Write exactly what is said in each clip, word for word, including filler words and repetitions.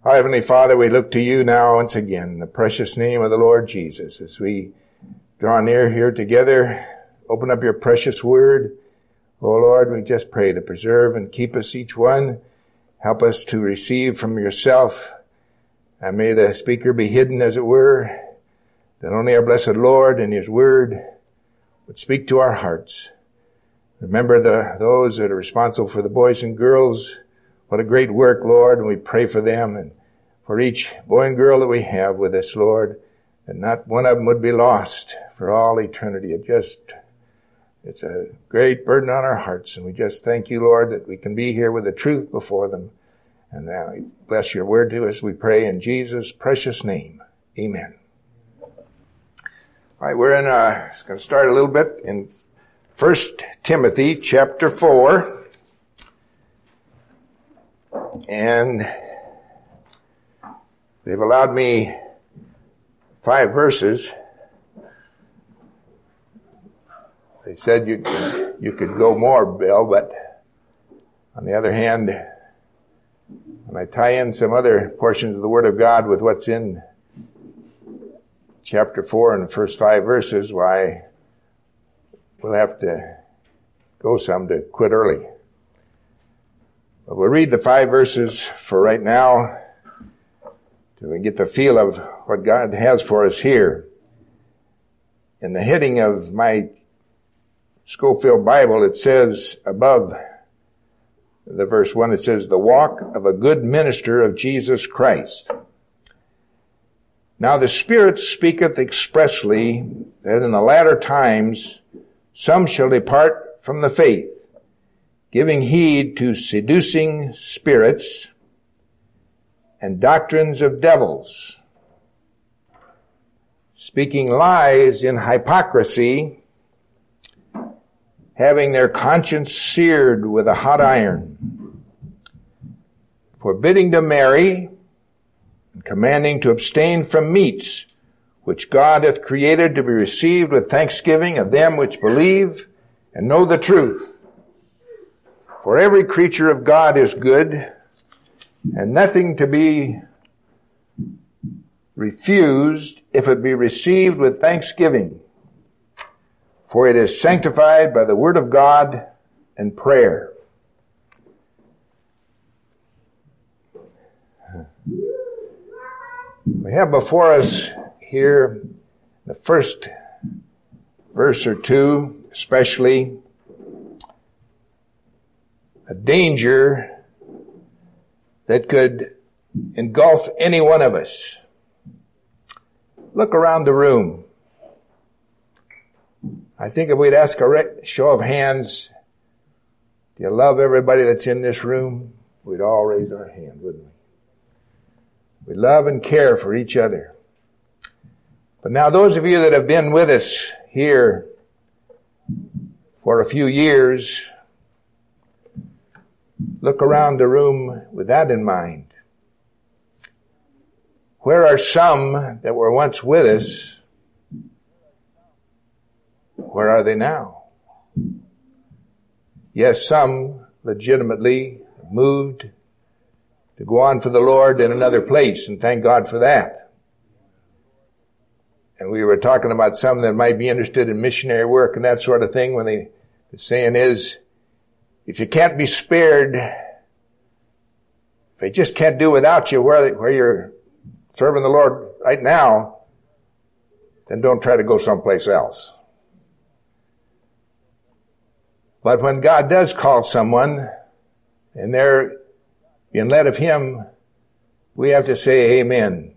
Our Heavenly Father, we look to you now once again in the precious name of the Lord Jesus as we draw near here together. Open up your precious word. Oh Lord, we just pray to preserve and keep us each one. Help us to receive from yourself. And may the speaker be hidden, as it were, that only our blessed Lord and his word would speak to our hearts. Remember the those that are responsible for the boys and girls. What a great work, Lord, and we pray for them and for each boy and girl that we have with us, Lord, that not one of them would be lost for all eternity. It just, it's a great burden on our hearts, and we just thank you, Lord, that we can be here with the truth before them. And now bless your word to us, we pray in Jesus' precious name. Amen. All right, we're in, uh, it's going to start a little bit in First Timothy chapter four. And they've allowed me five verses. They said you could, you could go more, Bill, but on the other hand, when I tie in some other portions of the Word of God with what's in chapter four and the first five verses, why, we'll have to go some to quit early. But we'll read the five verses for right now till we get the feel of what God has for us here. In the heading of my Schofield Bible, it says above the verse one, it says, "The walk of a good minister of Jesus Christ. Now the Spirit speaketh expressly that in the latter times some shall depart from the faith, giving heed to seducing spirits and doctrines of devils, speaking lies in hypocrisy, having their conscience seared with a hot iron, forbidding to marry, and commanding to abstain from meats, which God hath created to be received with thanksgiving of them which believe and know the truth. For every creature of God is good, and nothing to be refused if it be received with thanksgiving. For it is sanctified by the word of God and prayer." We have before us here the first verse or two, especially a danger that could engulf any one of us. Look around the room. I think if we'd ask a show of hands, do you love everybody that's in this room? We'd all raise our hand, wouldn't we? We love and care for each other. But now those of you that have been with us here for a few years, look around the room with that in mind. Where are some that were once with us? Where are they now? Yes, some legitimately moved to go on for the Lord in another place, and thank God for that. And we were talking about some that might be interested in missionary work and that sort of thing, when they, the saying is, if you can't be spared, if they just can't do without you where, where you're serving the Lord right now, then don't try to go someplace else. But when God does call someone, and they're being led of Him, we have to say amen.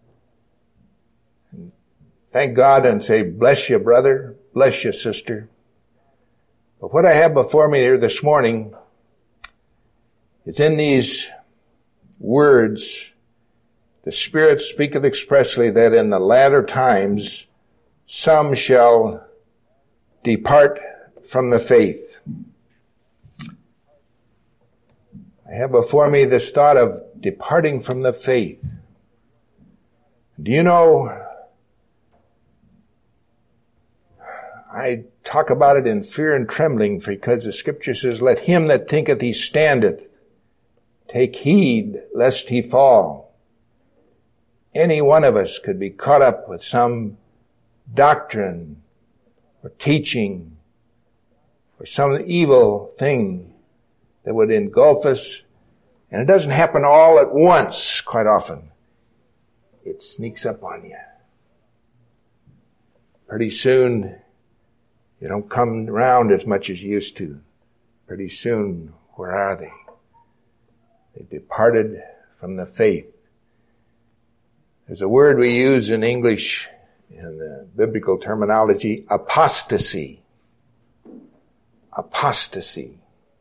Thank God and say, bless you, brother, bless you, sister. But what I have before me here this morning is in these words, the Spirit speaketh expressly that in the latter times some shall depart from the faith. I have before me this thought of departing from the faith. Do you know, I talk about it in fear and trembling, because the Scripture says, let him that thinketh he standeth take heed lest he fall. any one of us could be caught up with some doctrine or teaching or some evil thing that would engulf us. And it doesn't happen all at once quite often. It sneaks up on you. Pretty soon, you don't come around as much as you used to. Pretty soon, where are they? They departed from the faith. There's a word we use in English, in the biblical terminology, apostasy. Apostasy.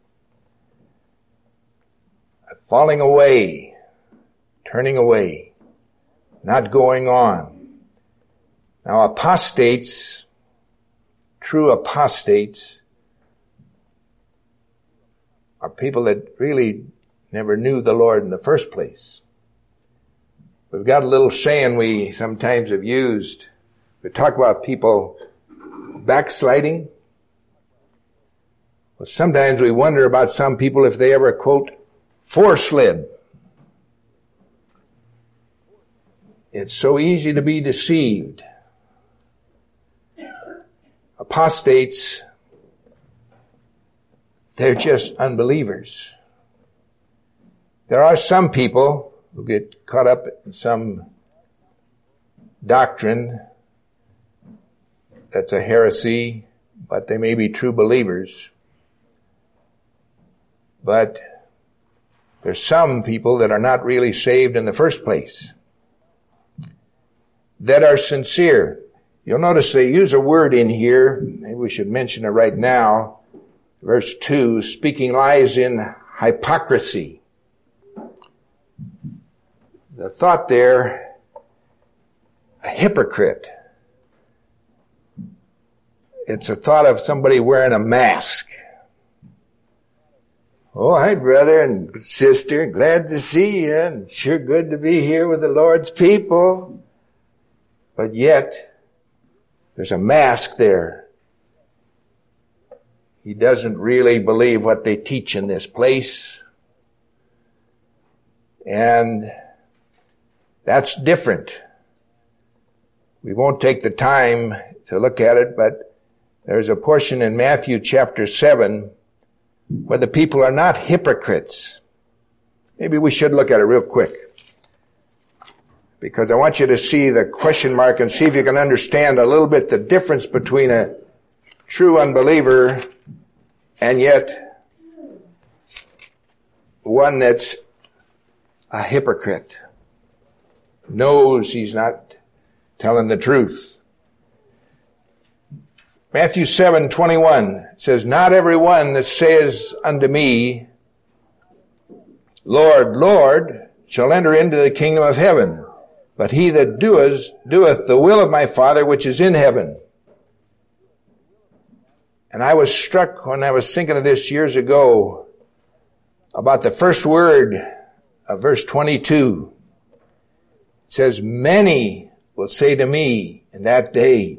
Falling away, turning away, not going on. Now apostates, true apostates, are people that really never knew the Lord in the first place. We've got a little saying we sometimes have used. We talk about people backsliding. Well, sometimes we wonder about some people if they ever, quote, foreslid. It's so easy to be deceived. Apostates, they're just unbelievers. There are some people who get caught up in some doctrine that's a heresy, but they may be true believers. But there's some people that are not really saved in the first place, that are sincere. You'll notice they use a word in here, maybe we should mention it right now, verse two, speaking lies in hypocrisy. The thought there, a hypocrite. It's a thought of somebody wearing a mask. Oh, hi, brother and sister. Glad to see you. And sure good to be here with the Lord's people. But yet, there's a mask there. He doesn't really believe what they teach in this place. And that's different. We won't take the time to look at it, but there's a portion in Matthew chapter seven where the people are not hypocrites. Maybe we should look at it real quick, because I want you to see the question mark and see if you can understand a little bit the difference between a true unbeliever and yet one that's a hypocrite. Knows he's not telling the truth. Matthew seven twenty-one says, not everyone that says unto me, Lord, Lord, shall enter into the kingdom of heaven, but he that doeth, doeth the will of my Father which is in heaven. And I was struck when I was thinking of this years ago about the first word of verse twenty-two. It says, many will say to me in that day,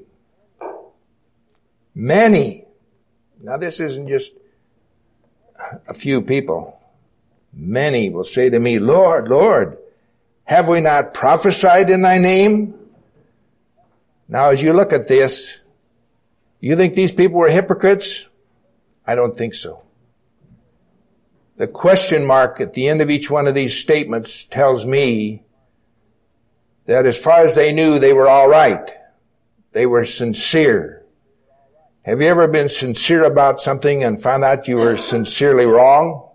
many. Now this isn't just a few people. Many will say to me, Lord, Lord, have we not prophesied in thy name? Now as you look at this, you think these people were hypocrites? I don't think so. The question mark at the end of each one of these statements tells me that as far as they knew, they were all right. They were sincere. Have you ever been sincere about something and found out you were sincerely wrong?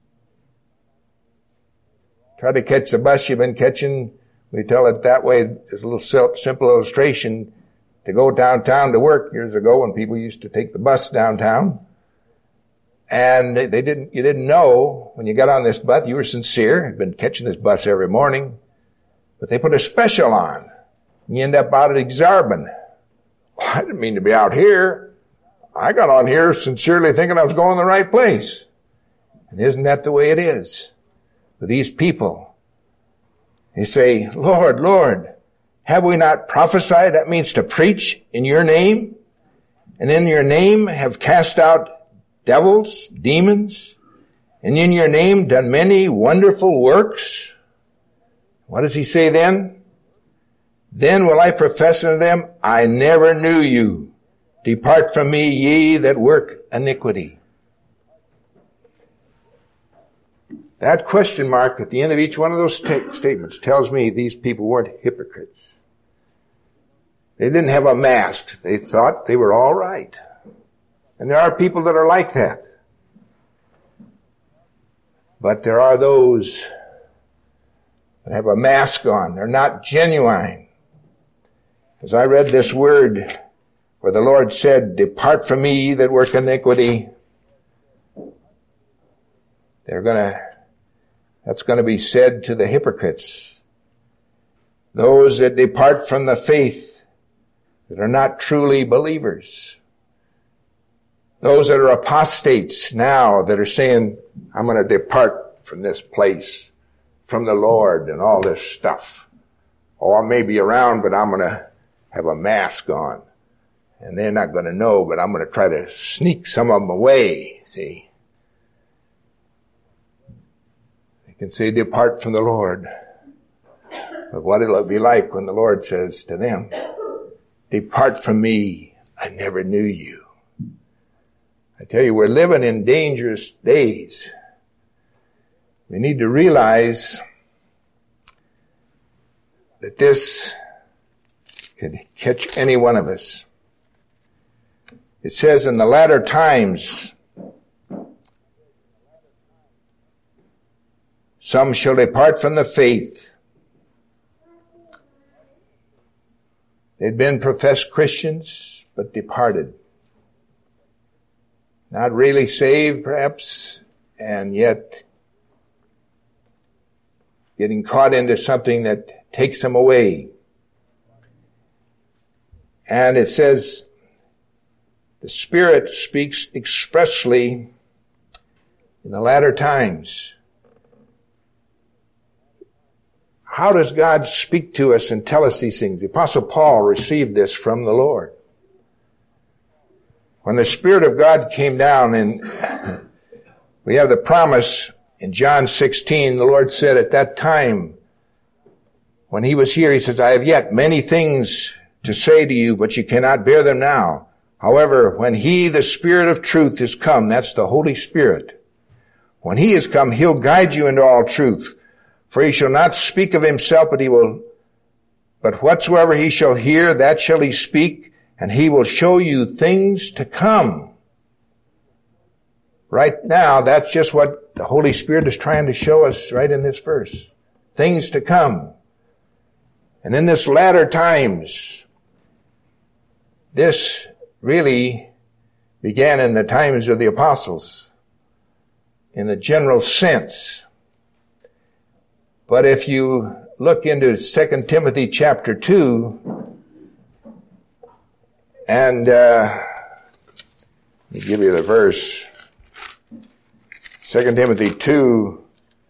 Try to catch the bus you've been catching. We tell it that way. There's a little simple illustration. To go downtown to work years ago when people used to take the bus downtown. And they didn't, you didn't know when you got on this bus, you were sincere, had been catching this bus every morning. But they put a special on. And you end up out at Exarban. Well, I didn't mean to be out here. I got on here sincerely thinking I was going the right place. And isn't that the way it is? For these people, they say, Lord, Lord, have we not prophesied? That means to preach in your name. And in your name have cast out devils, demons. And in your name done many wonderful works. What does he say then? Then will I profess unto them, I never knew you. Depart from me, ye that work iniquity. That question mark at the end of each one of those sta- statements tells me these people weren't hypocrites. They didn't have a mask. They thought they were all right. And there are people that are like that. But there are those that have a mask on. They're not genuine. As I read this word where the Lord said, depart from me, ye that work iniquity, they're gonna, that's gonna be said to the hypocrites. Those that depart from the faith, that are not truly believers. Those that are apostates now that are saying, I'm gonna depart from this place, from the Lord and all this stuff. Oh, I may be around, but I'm gonna have a mask on. And they're not going to know, but I'm going to try to sneak some of them away, see. They can say, depart from the Lord. But what it'll be like when the Lord says to them, depart from me, I never knew you. I tell you, we're living in dangerous days. We need to realize that this could catch any one of us. It says in the latter times, some shall depart from the faith. They'd been professed Christians, but departed. Not really saved, perhaps, and yet getting caught into something that takes them away. And it says, the Spirit speaks expressly in the latter times. How does God speak to us and tell us these things? The Apostle Paul received this from the Lord. When the Spirit of God came down, and we have the promise in John sixteen, the Lord said at that time, when he was here, he says, I have yet many things to say to you, but you cannot bear them now. However, when he, the Spirit of truth, is come, that's the Holy Spirit. When he is come, he'll guide you into all truth. For he shall not speak of himself, but he will, but whatsoever he shall hear, that shall he speak, and he will show you things to come. Right now, that's just what the Holy Spirit is trying to show us right in this verse. Things to come. And in this latter times, this really began in the times of the apostles, in the general sense. But if you look into Second Timothy chapter two, and uh, let me give you the verse. Second Timothy two,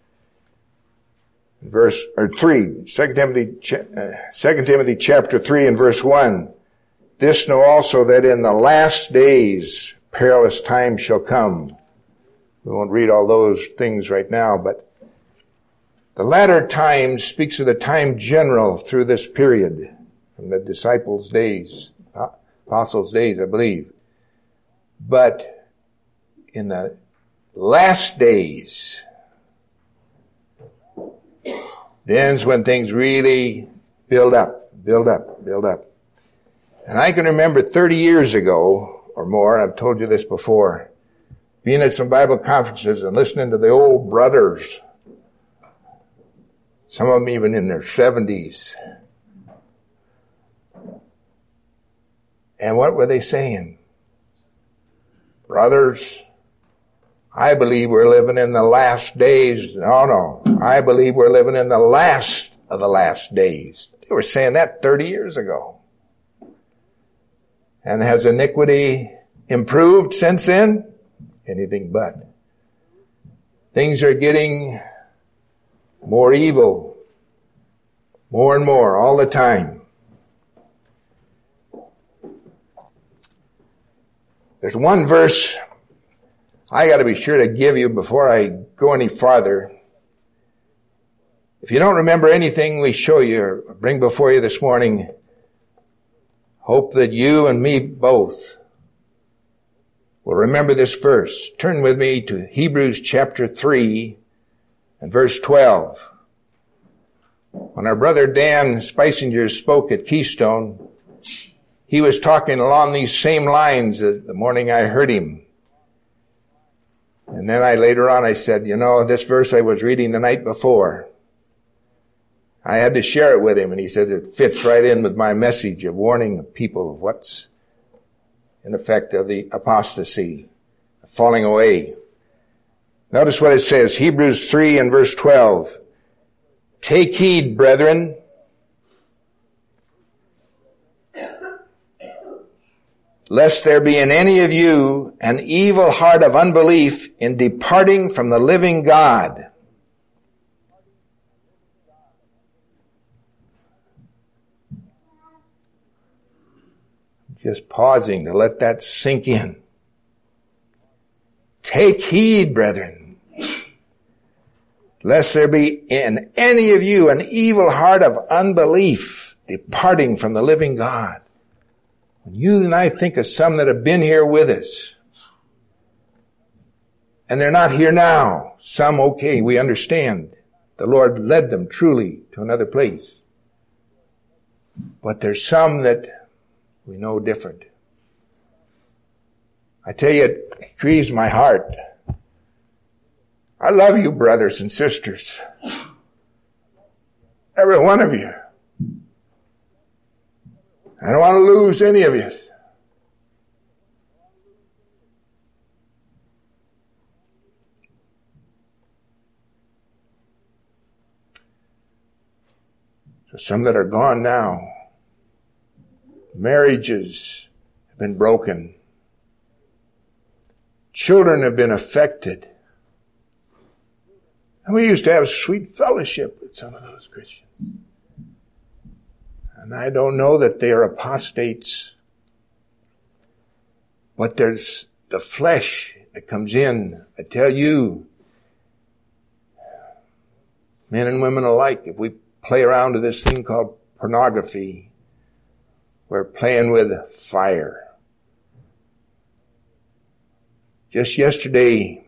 verse, or three. Second Timothy, uh, Second Timothy chapter three and verse one. This know also that in the last days perilous times shall come. We won't read all those things right now, but the latter times speaks of the time general through this period, from the disciples' days, apostles' days, I believe. But in the last days, then's when things really build up, build up, build up. And I can remember thirty years ago or more, and I've told you this before, being at some Bible conferences and listening to the old brothers, some of them even in their seventies. And what were they saying? Brothers, I believe we're living in the last days. No, no. I believe we're living in the last of the last days. They were saying that thirty years ago. And has iniquity improved since then? Anything but. Things are getting more evil, more and more, all the time. There's one verse I got to be sure to give you before I go any farther. If you don't remember anything we show you or bring before you this morning, hope that you and me both will remember this verse. Turn with me to Hebrews chapter three and verse twelve. When our brother Dan Spicinger spoke at Keystone, he was talking along these same lines the morning I heard him. And then I later on I said, you know, this verse I was reading the night before. I had to share it with him, and he said it fits right in with my message of warning people of what's in effect of the apostasy, falling away. Notice what it says, Hebrews three and verse twelve. Take heed, brethren, lest there be in any of you an evil heart of unbelief in departing from the living God. Just pausing to let that sink in. Take heed, brethren, lest there be in any of you an evil heart of unbelief departing from the living God. When you and I think of some that have been here with us, and they're not here now, some okay, we understand. The Lord led them truly to another place. But there's some that we know different. I tell you, it grieves my heart. I love you, brothers and sisters. Every one of you. I don't want to lose any of you. So some that are gone now. Marriages have been broken. Children have been affected. And we used to have sweet fellowship with some of those Christians. And I don't know that they are apostates. But there's the flesh that comes in. I tell you, men and women alike, if we play around with this thing called pornography, we're playing with fire. Just yesterday,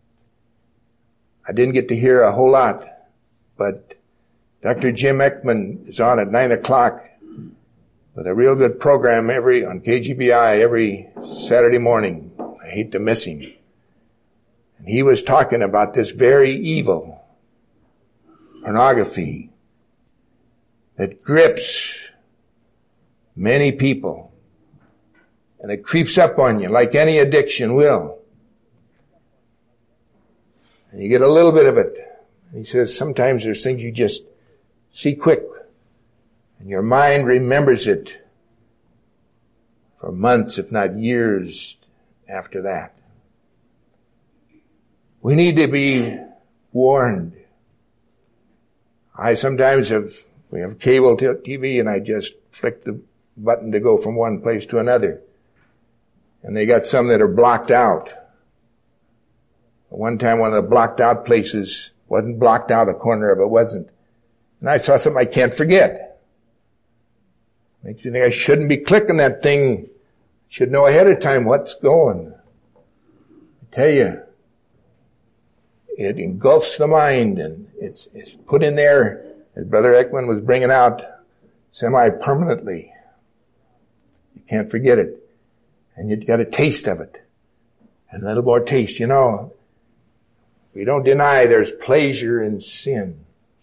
I didn't get to hear a whole lot, but Doctor Jim Ekman is on at nine o'clock with a real good program every on K G B I every Saturday morning. I hate to miss him. And he was talking about this very evil, pornography, that grips many people. And it creeps up on you like any addiction will. And you get a little bit of it. He says sometimes there's things you just see quick. And your mind remembers it for months, if not years after that. We need to be warned. I sometimes have, we have cable T V and I just flick the button to go from one place to another. And they got some that are blocked out. One time one of the blocked out places wasn't blocked out, a corner of it wasn't. And I saw something I can't forget. Makes you think I shouldn't be clicking that thing. Should know ahead of time what's going. I tell you, it engulfs the mind and it's, it's put in there, as Brother Ekman was bringing out, semi-permanently. You can't forget it. And you got a taste of it. And a little more taste. You know, we don't deny there's pleasure in sin.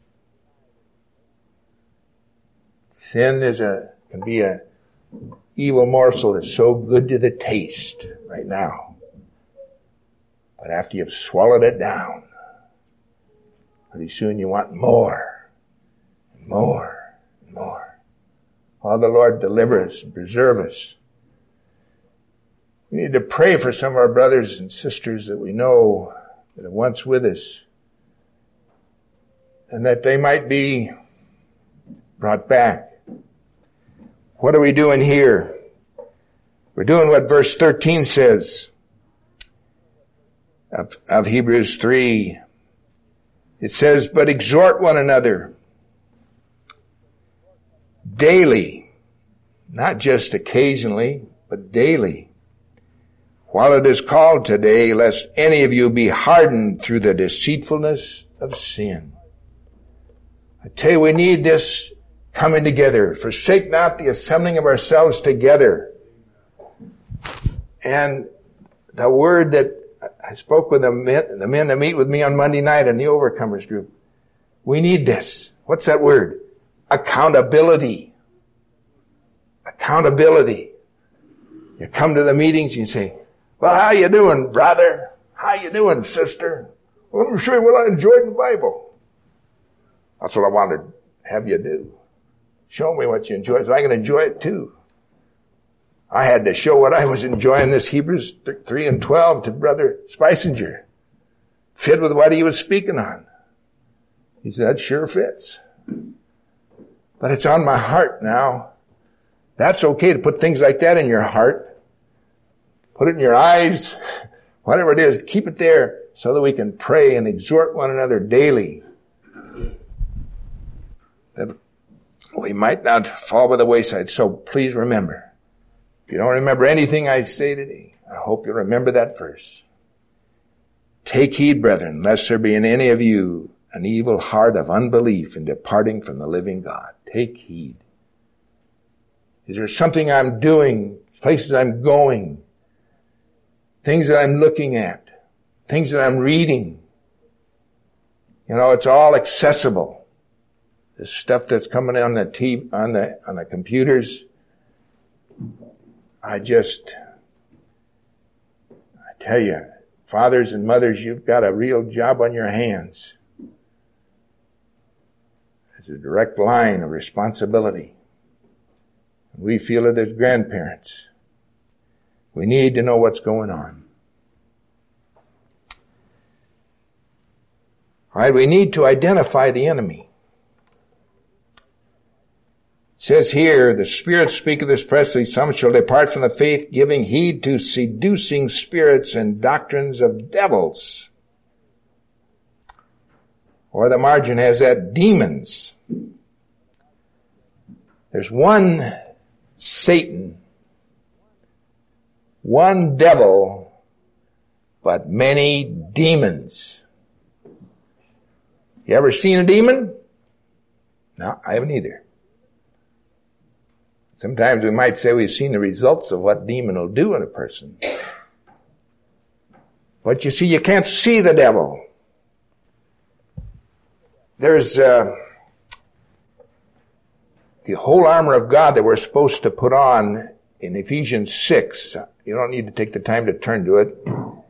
Sin is a, can be a evil morsel that's so good to the taste right now. But after you've swallowed it down, pretty soon you want more and more and more. Oh, the Lord deliver us and preserve us. We need to pray for some of our brothers and sisters that we know that are once with us, and that they might be brought back. What are we doing here? We're doing what verse thirteen says of, of Hebrews three. It says, but exhort one another daily, not just occasionally, but daily, while it is called today, lest any of you be hardened through the deceitfulness of sin. I tell you, we need this coming together. Forsake not the assembling of ourselves together. And the word that I spoke with the men, the men that meet with me on Monday night in the Overcomers group, we need this. What's that word? Accountability. Accountability. You come to the meetings and you say, well, how you doing, brother? How you doing, sister? Well, let me show you what I enjoyed in the Bible. That's what I wanted to have you do. Show me what you enjoy so I can enjoy it too. I had to show what I was enjoying this Hebrews three and twelve to Brother Spicinger. Fit with what he was speaking on. He said, that sure fits. But it's on my heart now. That's okay to put things like that in your heart. Put it in your eyes. Whatever it is, keep it there so that we can pray and exhort one another daily. That we might not fall by the wayside. So please remember. If you don't remember anything I say today, I hope you'll remember that verse. Take heed, brethren, lest there be in any of you an evil heart of unbelief in departing from the living God. Take heed. Is there something I'm doing, places I'm going, things that I'm looking at, things that I'm reading? You know, it's all accessible. The stuff that's coming on the T V, on the on the computers. I just, I tell you, fathers and mothers, you've got a real job on your hands. It's a direct line of responsibility. We feel it as grandparents. We need to know what's going on. All right, we need to identify the enemy. It says here, the Spirit speaketh expressly, some shall depart from the faith, giving heed to seducing spirits and doctrines of devils. Or the margin has that, demons. There's one Satan, one devil, but many demons. You ever seen a demon? No, I haven't either. Sometimes we might say we've seen the results of what demon will do in a person. But you see, you can't see the devil. There's uh, the whole armor of God that we're supposed to put on in Ephesians six. You don't need to take the time to turn to it.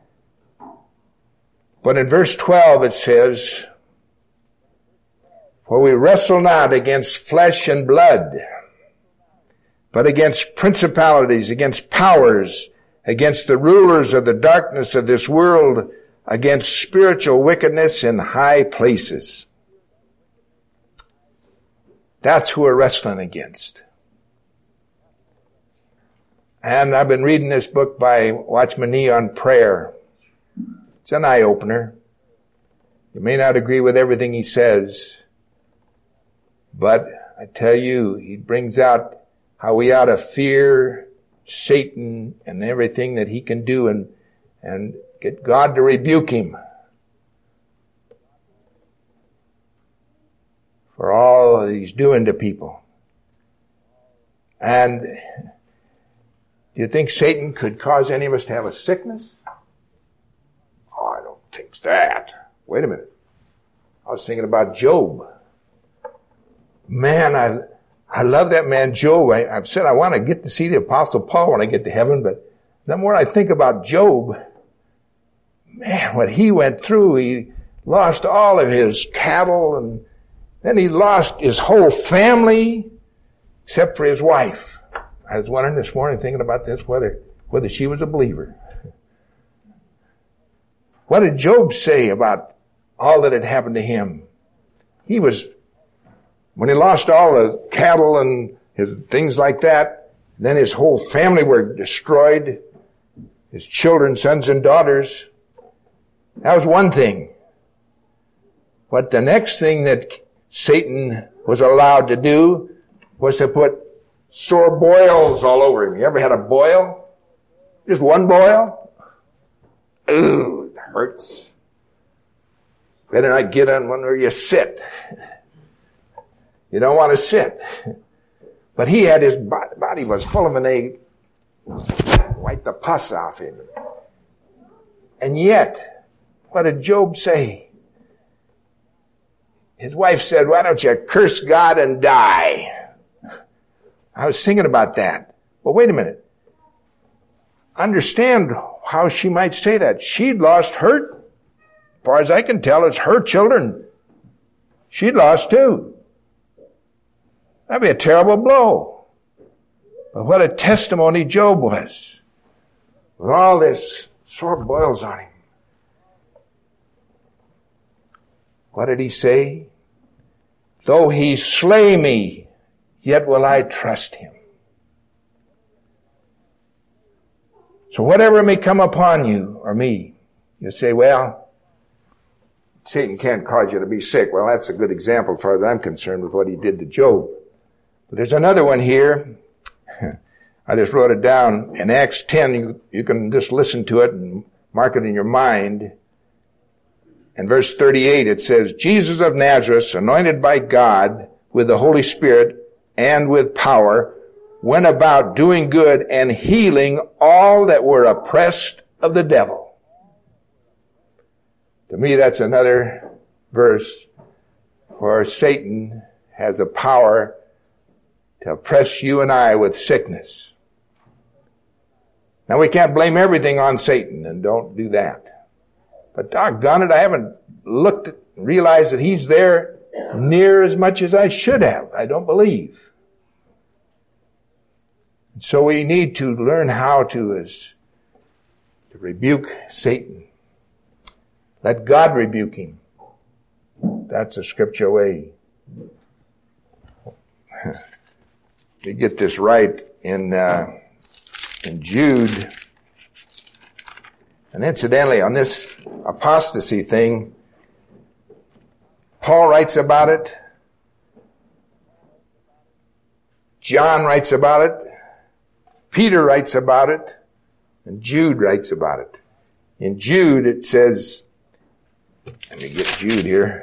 But in verse twelve it says, for we wrestle not against flesh and blood, but against principalities, against powers, against the rulers of the darkness of this world, against spiritual wickedness in high places. That's who we're wrestling against. And I've been reading this book by Watchman Nee on prayer. It's an eye-opener. You may not agree with everything he says, but I tell you, he brings out how we ought to fear Satan and everything that he can do and, and get God to rebuke him for all that he's doing to people. And do you think Satan could cause any of us to have a sickness? Oh, I don't think that. Wait a minute. I was thinking about Job. Man, I I love that man Job. I, I've said I want to get to see the Apostle Paul when I get to heaven, but the more I think about Job, man, what he went through, he lost all of his cattle, and then he lost his whole family, except for his wife. I was wondering this morning, thinking about this, whether whether she was a believer. What did Job say about all that had happened to him? He was, when he lost all the cattle and his things like that, then his whole family were destroyed, his children, sons and daughters. That was one thing. But the next thing that Satan was allowed to do was to put sore boils all over him. You ever had a boil? Just one boil? Ooh, it hurts. Better not get on one where you sit. You don't want to sit. But he had his body, body was full of an egg. Wipe the pus off him. And yet, what did Job say? His wife said, why don't you curse God and die? I was thinking about that. Well, wait a minute. Understand how she might say that. She'd lost her, as far as I can tell, it's her children. She'd lost too. That'd be a terrible blow. But what a testimony Job was. With all this sore boils on him. What did he say? Though he slay me, yet will I trust him. So whatever may come upon you or me, you say, well, Satan can't cause you to be sick. Well, that's a good example as far as I'm concerned with what he did to Job. But there's another one here. I just wrote it down. In Acts ten, you, you can just listen to it and mark it in your mind. In verse thirty-eight, it says, Jesus of Nazareth, anointed by God with the Holy Spirit and with power, went about doing good and healing all that were oppressed of the devil. To me, that's another verse where Satan has a power to oppress you and I with sickness. Now, we can't blame everything on Satan, and don't do that. But doggone it, I haven't looked at, realized that he's there near as much as I should have. I don't believe. So we need to learn how to, as, to rebuke Satan. Let God rebuke him. That's a scripture way. You get this right in uh, in Jude. And incidentally, on this apostasy thing, Paul writes about it. John writes about it. Peter writes about it. And Jude writes about it. In Jude, it says, let me get Jude here.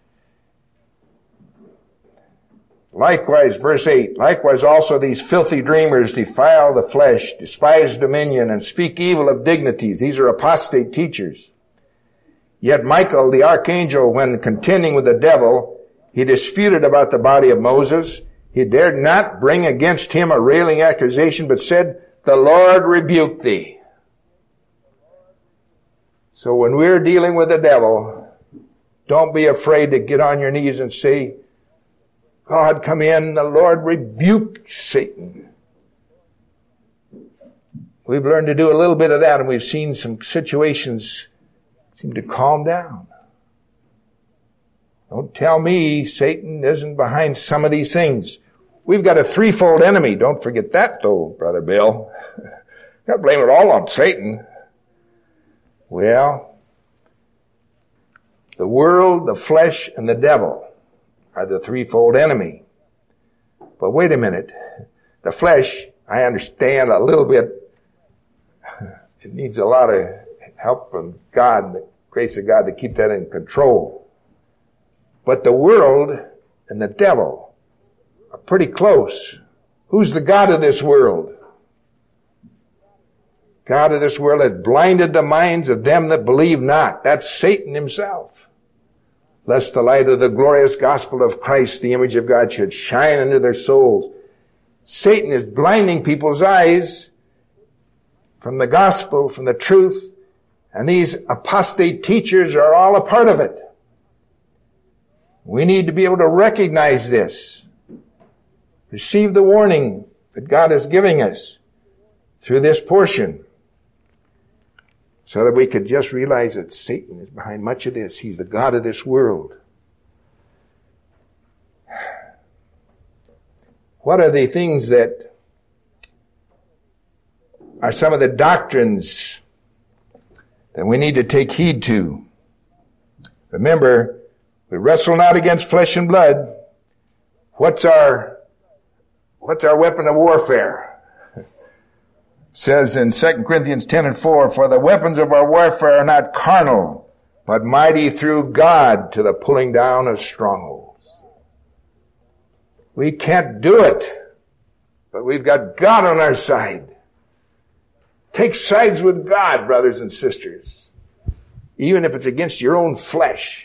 Likewise, verse eight, likewise also these filthy dreamers defile the flesh, despise dominion, and speak evil of dignities. These are apostate teachers. Yet Michael, the archangel, when contending with the devil, he disputed about the body of Moses. He dared not bring against him a railing accusation, but said, the Lord rebuke thee. So when we're dealing with the devil, don't be afraid to get on your knees and say, God, come in, the Lord rebuke Satan. We've learned to do a little bit of that, and we've seen some situations seem to calm down. Don't tell me Satan isn't behind some of these things. We've got a threefold enemy. Don't forget that, though, Brother Bill. Don't blame it all on Satan. Well, the world, the flesh, and the devil are the threefold enemy. But wait a minute. The flesh, I understand a little bit. It needs a lot of help from God, the grace of God, to keep that in control. But the world and the devil are pretty close. Who's the God of this world? God of this world has blinded the minds of them that believe not. That's Satan himself. Lest the light of the glorious gospel of Christ, the image of God, should shine into their souls. Satan is blinding people's eyes from the gospel, from the truth, and these apostate teachers are all a part of it. We need to be able to recognize this, receive the warning that God is giving us through this portion, so that we could just realize that Satan is behind much of this. He's the God of this world. What are the things that are some of the doctrines that we need to take heed to? Remember, We wrestle not against flesh and blood. What's our, what's our weapon of warfare? It says in Second Corinthians ten and four, for the weapons of our warfare are not carnal, but mighty through God to the pulling down of strongholds. We can't do it, but we've got God on our side. Take sides with God, brothers and sisters, even if it's against your own flesh.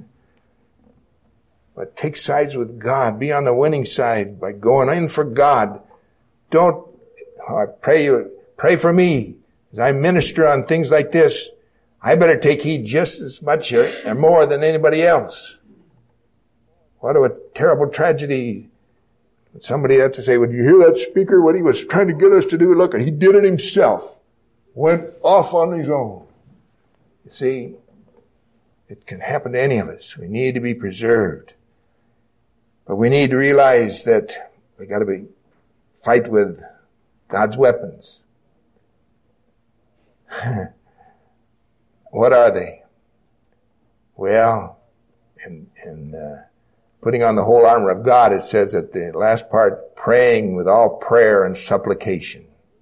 But take sides with God. Be on the winning side by going in for God. Don't, I pray you, pray for me as I minister on things like this. I better take heed just as much or more than anybody else. What a terrible tragedy. Somebody had to say, would you hear that speaker? What he was trying to get us to do? Look, he did it himself. Went off on his own. You see, it can happen to any of us. We need to be preserved. But we need to realize that we got to be fight with God's weapons. What are they? Well, in, in uh, putting on the whole armor of God, it says at the last part, praying with all prayer and supplication.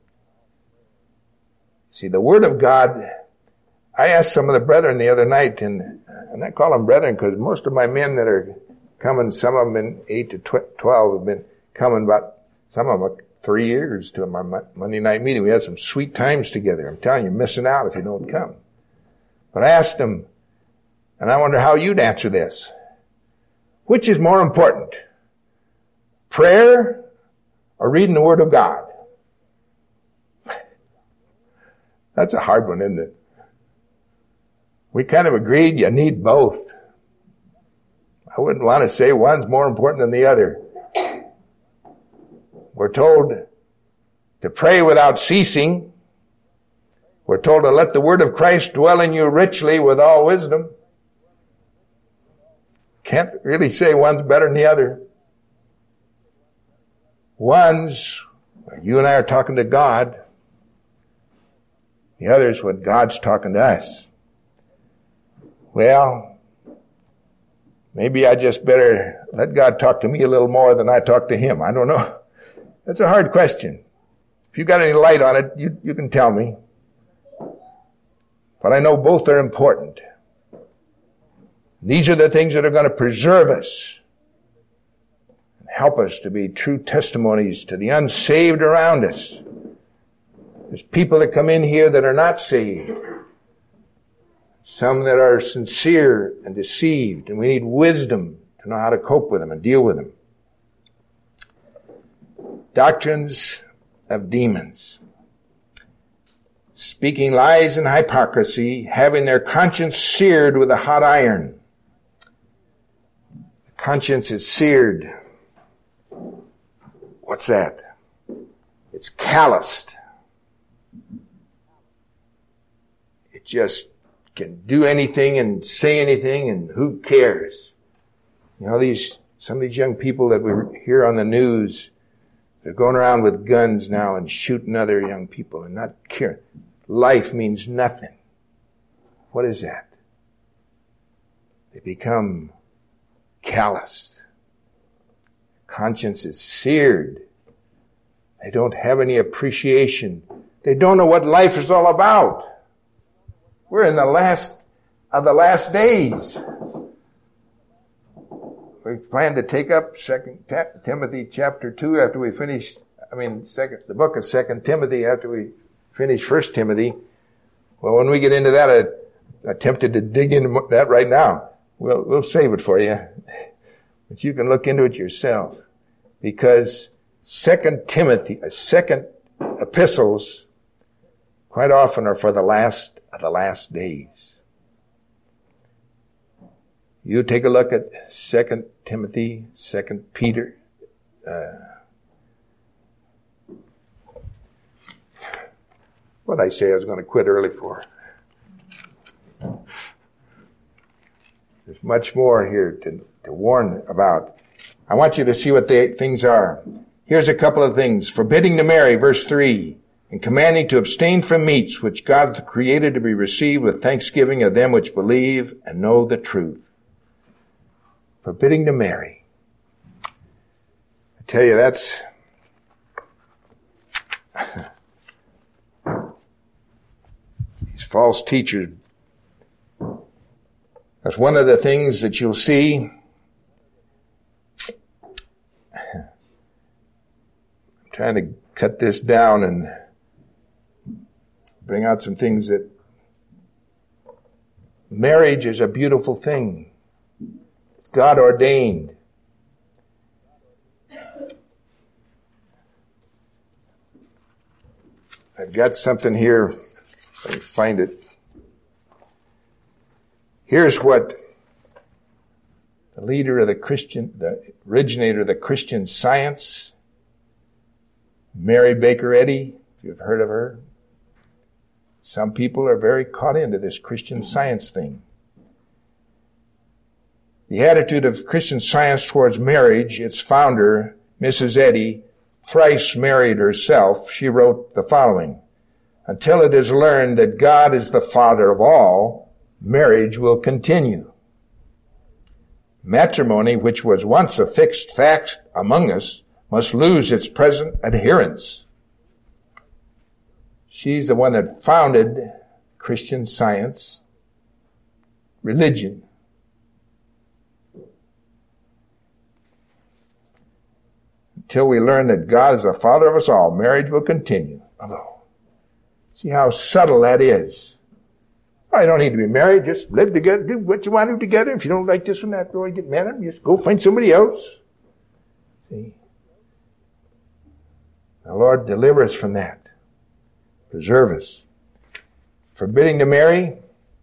See, the Word of God, I asked some of the brethren the other night, and, and I call them brethren because most of my men that are coming, some of them in eight to twelve have been coming about, some of them three years to my Monday night meeting. We had some sweet times together. I'm telling you, you're missing out if you don't come. But I asked them, and I wonder how you'd answer this. Which is more important? Prayer or reading the Word of God? That's a hard one, isn't it? We kind of agreed you need both. I wouldn't want to say one's more important than the other. We're told to pray without ceasing. We're told to let the word of Christ dwell in you richly with all wisdom. Can't really say one's better than the other. One's, you and I are talking to God. The other's what God's talking to us. Well, maybe I just better let God talk to me a little more than I talk to Him. I don't know. That's a hard question. If you got any light on it, you, you can tell me. But I know both are important. These are the things that are going to preserve us and help us to be true testimonies to the unsaved around us. There's people that come in here that are not saved. Some that are sincere and deceived, and we need wisdom to know how to cope with them and deal with them. Doctrines of demons. Speaking lies and hypocrisy, having their conscience seared with a hot iron. The conscience is seared. What's that? It's calloused. It just can do anything and say anything, and who cares? You know, these, some of these young people that we hear on the news, they're going around with guns now and shooting other young people and not caring. Life means nothing. What is that? They become calloused. Conscience is seared. They don't have any appreciation. They don't know what life is all about. We're in the last of the last days. We plan to take up Second Timothy chapter two after we finish, I mean, second, the book of Second Timothy after we finish First Timothy. Well, when we get into that, I, I tempted to dig into that right now. We'll, we'll save it for you. But you can look into it yourself. Because Second Timothy, uh, second epistles, quite often are for the last of the last days. You take a look at Second Timothy, Second Peter. Uh, what did I say I was going to quit early for? There's much more here to, to warn about. I want you to see what the things are. Here's a couple of things. Forbidding to marry, verse three. And commanding to abstain from meats which God created to be received with thanksgiving of them which believe and know the truth. forbidding to marry. I tell you, that's these false teachers. That's one of the things that you'll see. I'm trying to cut this down and bring out some things that marriage is a beautiful thing. It's God ordained. I've got something here. Let me find it. Here's what the leader of the Christian, the originator of the Christian Science, Mary Baker Eddy, if you've heard of her. Some people are very caught into this Christian Science thing. The attitude of Christian Science towards marriage, its founder, Missus Eddy, thrice married herself. She wrote the following: until it is learned that God is the Father of all, marriage will continue. Matrimony, which was once a fixed fact among us, must lose its present adherents. She's the one that founded Christian Science religion. Until we learn that God is the Father of us all, marriage will continue. Oh, see how subtle that is. Oh, you don't need to be married. Just live together. Do what you want to do together. If you don't like this one after you get married, just go find somebody else. See? The Lord deliver us from that. Preserve us. Forbidding to marry,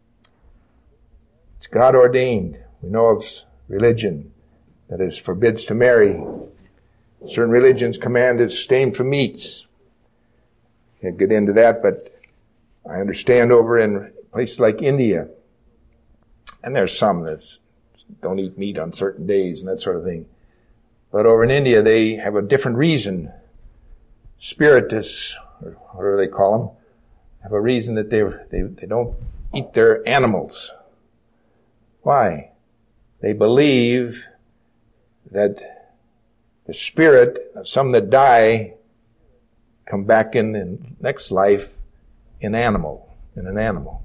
it's God ordained. We know of religion that is forbids to marry. Certain religions command abstain from meats. Can't get into that, but I understand over in places like India, and there's some that don't eat meat on certain days and that sort of thing. But over in India, they have a different reason. Spiritists, or whatever they call them, have a reason that they they they don't eat their animals. Why? They believe that the spirit of some that die come back in the next life in animal, in an animal.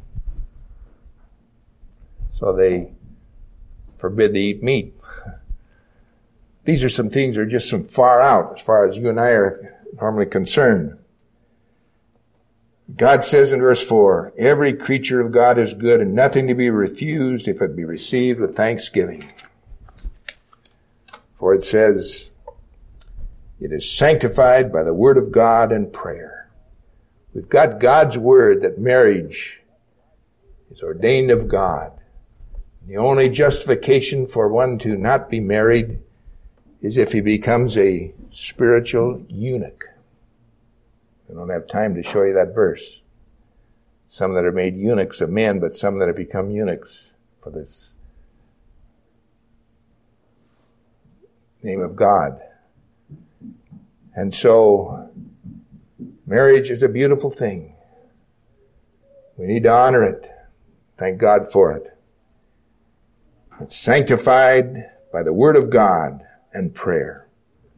So they forbid to eat meat. These are some things that are just some far out as far as you and I are normally concerned. God says in verse four, every creature of God is good and nothing to be refused if it be received with thanksgiving. For it says, it is sanctified by the word of God and prayer. We've got God's word that marriage is ordained of God. The only justification for one to not be married is if he becomes a spiritual eunuch. I don't have time to show you that verse. Some that are made eunuchs of men, but some that have become eunuchs for this name of God. And so, marriage is a beautiful thing. We need to honor it. Thank God for it. It's sanctified by the word of God and prayer.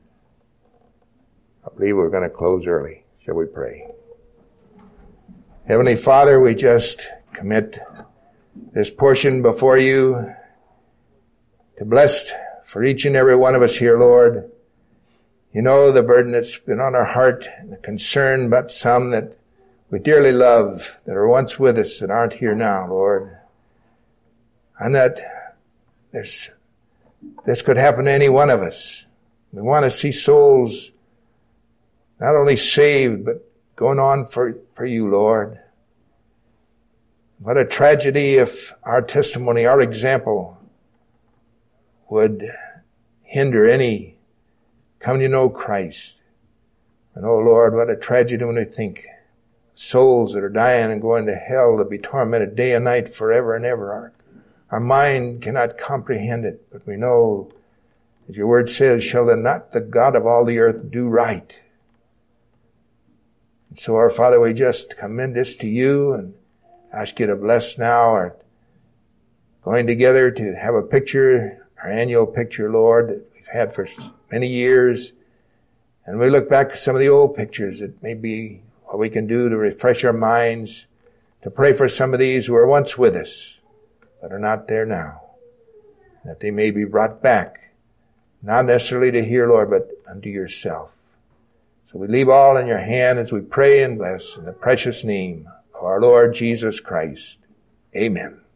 I believe we're going to close early. Shall we pray? Heavenly Father, we just commit this portion before you to bless for each and every one of us here, Lord. You know the burden that's been on our heart and the concern about some that we dearly love that are once with us that aren't here now, Lord. And that there's, this could happen to any one of us. We want to see souls not only saved, but going on for, for you, Lord. What a tragedy if our testimony, our example, would hinder any coming to know Christ. And oh Lord, what a tragedy when we think souls that are dying and going to hell to be tormented day and night forever and ever. Our, our mind cannot comprehend it, but we know, as your word says, shall the, not the God of all the earth do right? And so our Father, we just commend this to you and ask you to bless now our going together to have a picture, our annual picture, Lord, that we've had for many years. And we look back at some of the old pictures that may be what we can do to refresh our minds, to pray for some of these who were once with us, but are not there now, that they may be brought back, not necessarily to hear, Lord, but unto yourself. So we leave all in your hand as we pray and bless in the precious name of our Lord Jesus Christ. Amen.